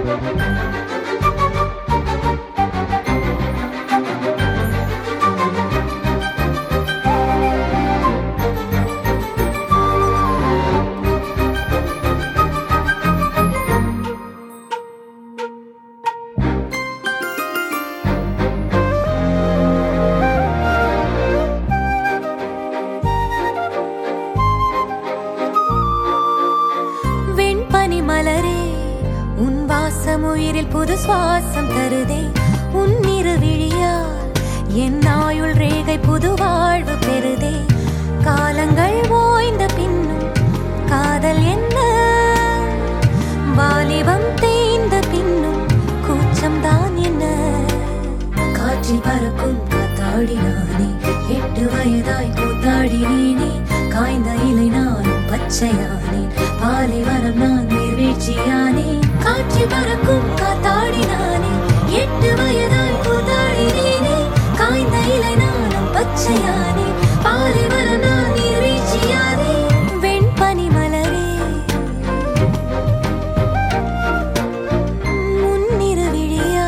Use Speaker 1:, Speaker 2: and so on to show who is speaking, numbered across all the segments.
Speaker 1: மலரே உன் வாசம் உயிரில் புது சுவாசம் தருதே. உன் இரு விழியால் என் ஆயுள் ரேகை புது வாழ்வு பெறுதே. காலங்கள் ஓய்ந்த பின்னும் காதல் என்ன, வாலிபம் தேய்ந்த பின்னும் கூச்சம் தான் என்ன. காற்றில் பறக்கும் காத்தாடி நானே, 8 வயதாய் கூத்தாடினேனே. காய்ந்த இலை நானும் பச்சையானேன், பாலைவனம் நான் நீர்வீழ்ச்சியானேன். காற்றில் பறக்கும் காத்தாடி நானே, 8 வயதாய் கூத்தாடினேனே. காய்ந்த இலை நானும் பச்சையானேன், பாலைவனம் நான் நீர்வீழ்ச்சியானேன். வெண்பனி மலரே முன்னிரு விழியா,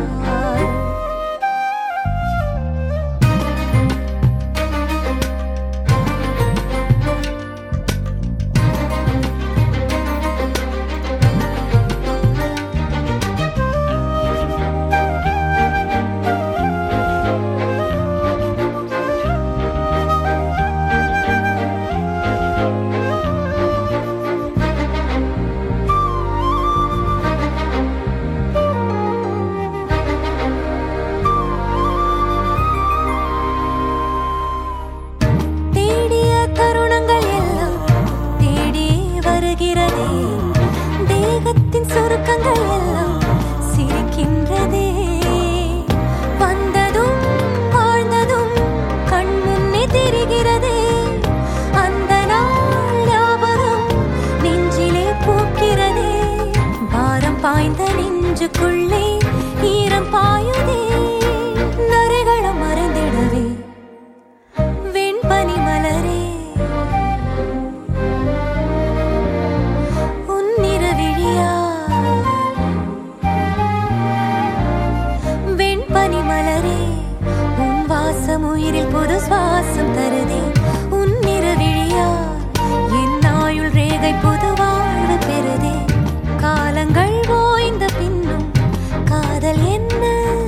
Speaker 1: தேகத்தின் சுருக்கங்கள் எல்லாம் சிரிக்கின்றதே. வந்ததும் வாழ்ந்ததும் கண் முன்னே தெரிகிறதே. அந்த நாள் ஞாபகம் நெஞ்சிலே பூக்கிறதே. பாரம் பாய்ந்த நெஞ்சுக்குள்ளே ஈரம் பாயுதே. நரைகளும் மறைந்திடவே வெண்பனி மலரே உயிரில் புது சுவாசம் தருதே. உன் இரு விழியால் என் ஆயுள் ரேகை புது வாழ்வு பெறுதே. காலங்கள் ஓய்ந்த பின்னும் காதல் என்ன,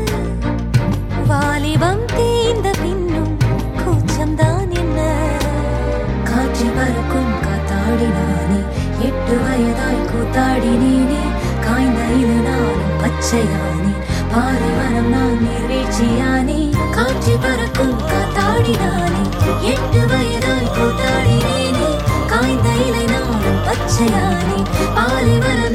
Speaker 1: வாலிபம் தேய்ந்த பின்னும் கூச்சம்தான் என்ன. காற்றில் பறக்கும் காத்தாடி நானே, 8 வயதாய் கூத்தாடினேனே. காய்ந்த இலை நானும் பச்சையானேன், பாலைவனம் நான் நீர்வீழ்ச்சியானே. காற்றில் பறக்கும் காத்தாடி நானே, 8 வயதாய் கூத்தாடினேனே. காய்ந்த இலை நானும் பச்சையானே, பாலைவனம்